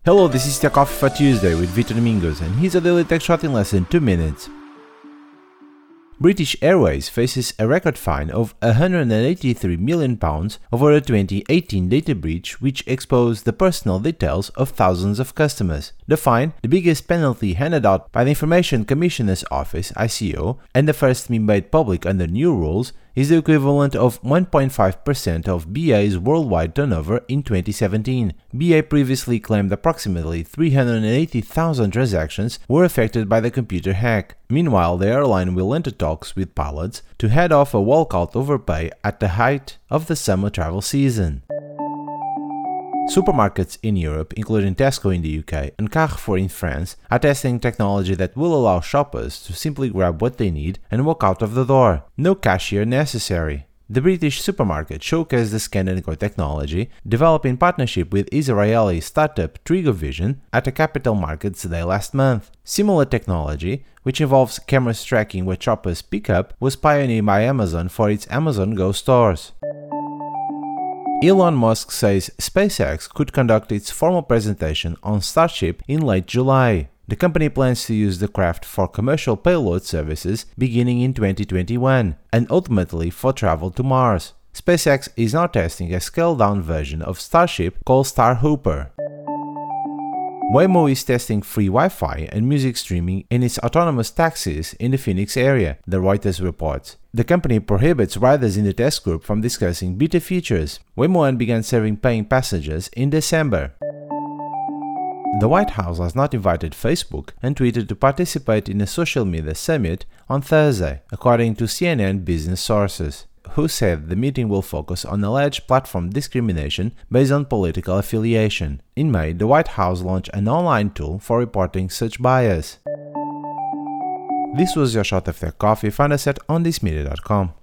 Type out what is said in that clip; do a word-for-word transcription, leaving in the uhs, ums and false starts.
Hello, this is Tech Coffee for Tuesday with Vitor Domingos, and here's a daily tech shot in less than two minutes. British Airways faces a record fine of one hundred eighty-three million pounds over a twenty eighteen data breach which exposed the personal details of thousands of customers. The fine, the biggest penalty handed out by the Information Commissioner's Office I C O, and the first to be made public under new rules, is the equivalent of one point five percent of B A's worldwide turnover in twenty seventeen. B A previously claimed approximately three hundred eighty thousand transactions were affected by the computer hack. Meanwhile, the airline will enter talks with pilots to head off a walkout overpay at the height of the summer travel season. Supermarkets in Europe, including Tesco in the U K and Carrefour in France, are testing technology that will allow shoppers to simply grab what they need and walk out of the door. No cashier necessary. The British supermarket showcased the Scan and Go technology, developed in partnership with Israeli startup TriggerVision, at a Capital Markets Day last month. Similar technology, which involves cameras tracking what shoppers pick up, was pioneered by Amazon for its Amazon Go stores. Elon Musk says SpaceX could conduct its formal presentation on Starship in late July. The company plans to use the craft for commercial payload services beginning in twenty twenty-one, and ultimately for travel to Mars. SpaceX is now testing a scaled-down version of Starship called Starhopper. Waymo is testing free Wi-Fi and music streaming in its autonomous taxis in the Phoenix area, the Reuters reports. The company prohibits riders in the test group from discussing beta features. Waymo began serving paying passengers in December. The White House has not invited Facebook and Twitter to participate in a social media summit on Thursday, according to C N N business sources, who said the meeting will focus on alleged platform discrimination based on political affiliation. In May, the White House launched an online tool for reporting such bias. This was your shot of Tech Coffee. Find us at on this media dot com.